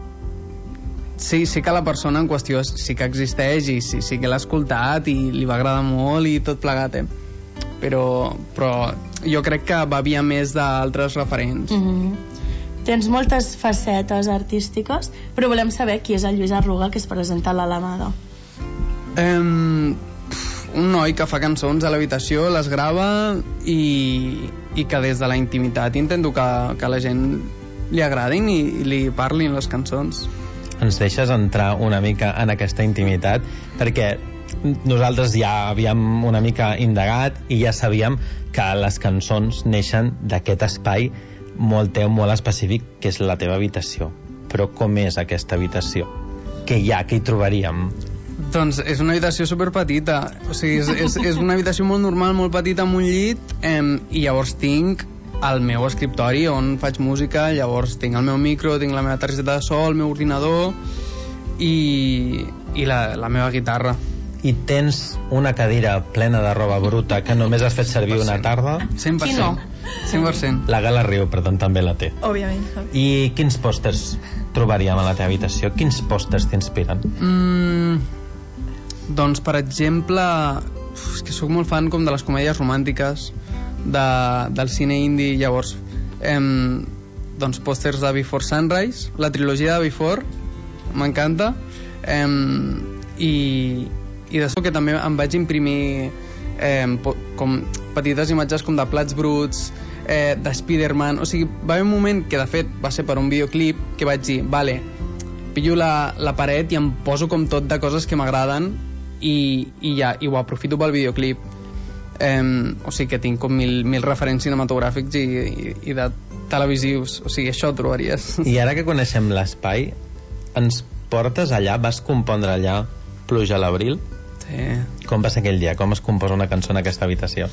sí, sí que la persona en qüestió sí que existeix i sí, sí que l'ha escoltat i li va agradar molt i tot plegat, eh? Però, però jo crec que bevia més d'altres referents. Mm -hmm. Tens moltes facetes artístiques, però volem saber qui és el Lluís Arruga que es presenta a l'Alamada. Um, un noi que fa cançons a l'habitació, les grava i, i que des de la intimitat intento que, que la gent li agradin i, i li parlin les cançons. Ens deixes entrar una mica en aquesta intimitat, perquè nosaltres ja havíem una mica indagat i ja sabíem que les cançons neixen d'aquest espai molt teu, molt específic, que és la teva habitació. Però com és aquesta habitació? Què hi ha? Què hi trobaríem? Doncs és una habitació superpetita, o sigui, és, és, és una habitació molt normal, molt petita, amb un llit, eh, i llavors tinc el meu escriptori on faig música, llavors tinc el meu micro, tinc la meva targeta de so, el meu ordinador i, i la, la meva guitarra. I tens una cadira plena de roba bruta que només has fet servir una tarda? cent per cent. Qui no? cent per cent. La Gala Riu, per tant, també la té. Òbviament. I quins pòsters trobaríem a la teva habitació? Quins pòsters t'inspiren? Mm, doncs, per exemple, uf, és que sóc molt fan com de les comèdies romàntiques, de, del cine indie, llavors, em, doncs pòsters de Before Sunrise, la trilogia de Before, m'encanta, em, i, i d'això que també em vaig imprimir eh, com petites imatges com de plats bruts, eh, de Spider-Man, o sigui, va haver un moment que de fet va ser per un videoclip que vaig dir, vale, pillo la, la paret i em poso com tot de coses que m'agraden i, i ja, i ho aprofito pel videoclip. Um, o sigui que tinc com mil, mil referents cinematogràfics i, i, i de televisius, o sigui, això ho trobaries. I ara que coneixem l'espai, ens portes allà, vas compondre allà Pluja a l'abril? Sí. Com va ser aquell dia? Com es composa una cançó en aquesta habitació?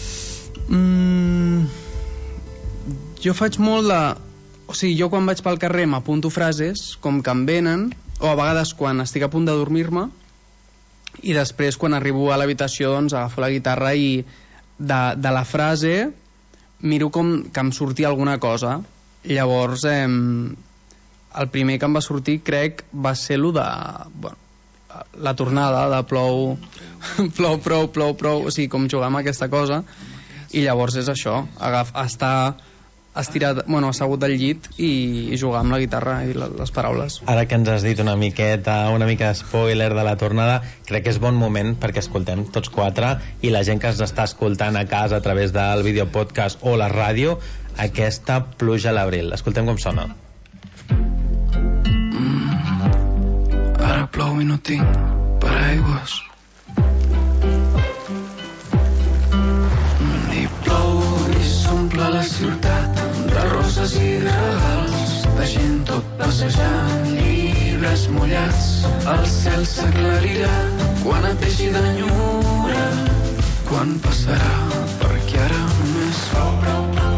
Mm, jo faig molt de... O sigui, jo quan vaig pel carrer m'apunto frases com que em venen, o a vegades quan estic a punt de dormir-me, i després quan arribo a l'habitació doncs agafo la guitarra i de, de la frase miro com que em surti alguna cosa. Llavors eh, el primer que em va sortir crec va ser lo de bueno, la tornada de plou plou, prou, plou, prou, o sigui, com jugar amb aquesta cosa. I llavors és això, agaf, estar estirat, bueno, assegut al llit i, i jugar amb la guitarra i la, les paraules. Ara que ens has dit una miqueta, una mica de spoiler de la tornada, crec que és bon moment perquè escoltem tots quatre i la gent que ens està escoltant a casa a través del videopodcast o la ràdio, aquesta Pluja a l'abril. Escoltem com sona. Mm, ara plou i no tinc paraigües. I plou i s'omple la ciutat de roses i de regals, de gent tot passejant, llibres mullats. El cel s'aclarirà quan et deixi d'enyorar. Quan passarà? Perquè ara només plou, plou, plou.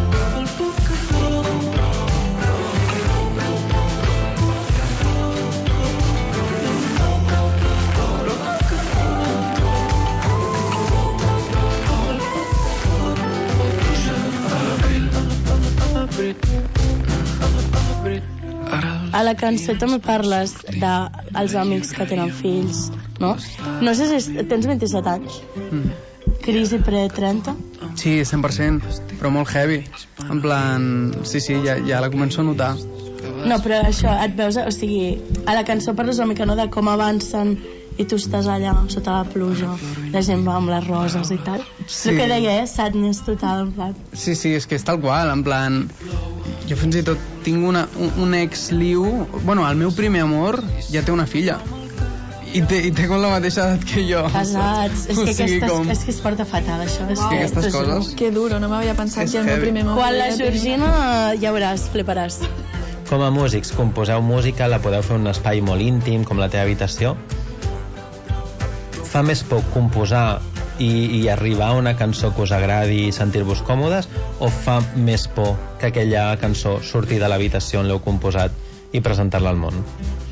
A la cançó també parles dels amics que tenen fills, no? No sé si és, tens vint-i-set anys. Mm. Crisi pre-trenta? Sí, cent per cent, però molt heavy. En plan, sí, sí, ja, ja la començo a notar. No, però això, et veus, o sigui, a la cançó parles una mica, no?, de com avancen i tu estàs allà sota la pluja, la gent va amb les roses i tal. Sí. El que deia, eh? Sadness total, en plan. Sí, sí, és que és tal qual, en plan... Jo fins i tot tinc una, un, un ex-liu... Bueno, el meu primer amor ja té una filla. I té, i té com la mateixa edat que jo. Casats. És, que aquestes, com... és que es porta fatal, això. És wow. que aquestes coses... Que duro, no m'havia pensat és que el meu primer amor... Quan la Georgina ja veuràs, fliparàs. Com a músics, composeu música, la podeu fer en un espai molt íntim, com la teva habitació. Fa més por composar i, i arribar a una cançó que us agradi i sentir-vos còmodes, o fa més por que aquella cançó surti de l'habitació on l'heu composat i presentar-la al món?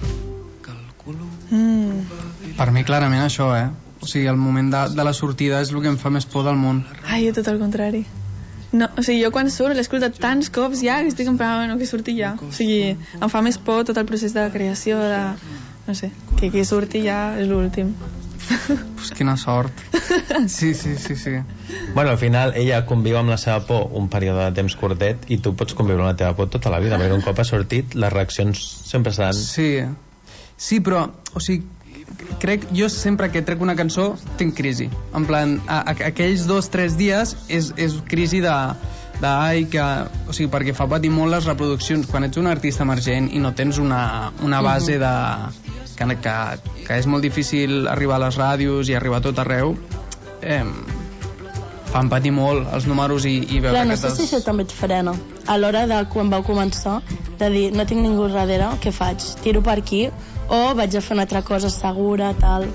Mm. Per mi clarament això, eh? O sigui, el moment de, de la sortida és el que em fa més por del món. Ai, tot el contrari. No, o sigui, jo quan surt l'he escoltat tants cops ja que estic en plan, bueno, que surti ja. O sigui, em fa més por tot el procés de creació, de... no sé, que qui surti ja és l'últim. Pues quina sort. Sí, sí, sí, sí. Bueno, al final ella conviu amb la seva por un període de temps curtet i tu pots conviure amb la teva por tota la vida, perquè un cop ha sortit les reaccions sempre seran... Sí, sí, però, o sigui, crec, jo sempre que trec una cançó tinc crisi, en plan a, a, aquells dos, tres dies és, és crisi de, de ai, que, o sigui, perquè fa patir molt les reproduccions quan ets un artista emergent i no tens una, una base de que, que, que és molt difícil arribar a les ràdios i arribar a tot arreu, eh, fan patir molt els números i, i veure clar, no aquestes... sé si això també et frena a l'hora de quan vau començar de dir, no tinc ningú darrere, què faig? Tiro per aquí o vaig a fer una altra cosa segura, tal?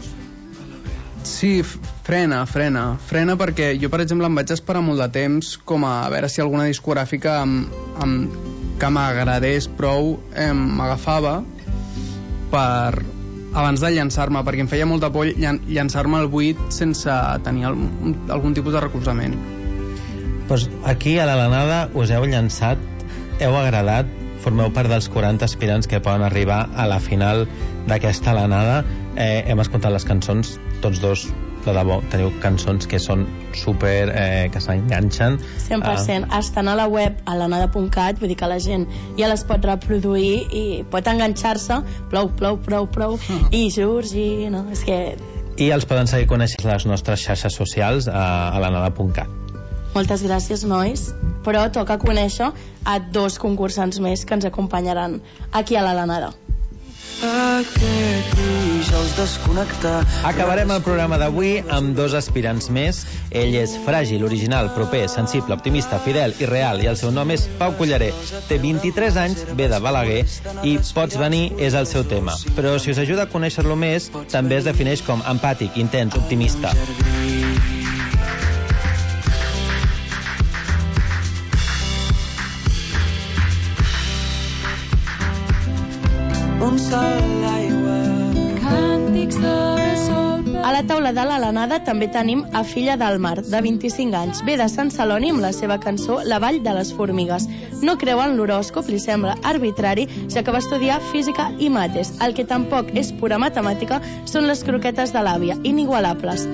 Sí, frena, frena frena perquè jo, per exemple, em vaig esperar molt de temps com a, a veure si alguna discogràfica amb, amb, que m'agradés prou eh, m'agafava per abans de llançar-me, perquè em feia molta por llançar-me al buit sense tenir el, algun tipus de recolzament. Pues aquí a l'Alanada us heu llançat, heu agradat, formeu part dels quaranta aspirants que poden arribar a la final d'aquesta Alanada. Eh, hem escoltat les cançons, tots dos, de debò, teniu cançons que són super, eh, que s'enganxen. cent per cent. Uh... Estan a la web alanada punt cat, vull dir que la gent ja les pot reproduir i pot enganxar-se, plou, plou, plou, plou, uh-huh. i Georgina, és que... I els poden seguir coneixent les nostres xarxes socials a alanada punt cat. Moltes gràcies, nois, però toca conèixer a dos concursants més que ens acompanyaran aquí a l'Alanada. aquest dijous desconnectar. Acabarem el programa d'avui amb dos aspirants més. Ell és fràgil, original, proper, sensible, optimista, fidel i real, i el seu nom és Pau Culleré. Té vint-i-tres anys, ve de Balaguer, i Pots venir és el seu tema. Però si us ajuda a conèixer-lo més, també es defineix com empàtic, intens, optimista. Un sol l'aigua, càntics de sol. A la taula de l'Alanada també tenim a Filla del Mar, de vint-i-cinc anys. Ve de Sant Celoni amb la seva cançó La Vall de les Formigues. No creu en l'horòscop, li sembla arbitrari, ja que va estudiar física i mates. El que tampoc és pura matemàtica són les croquetes de l'àvia, inigualables.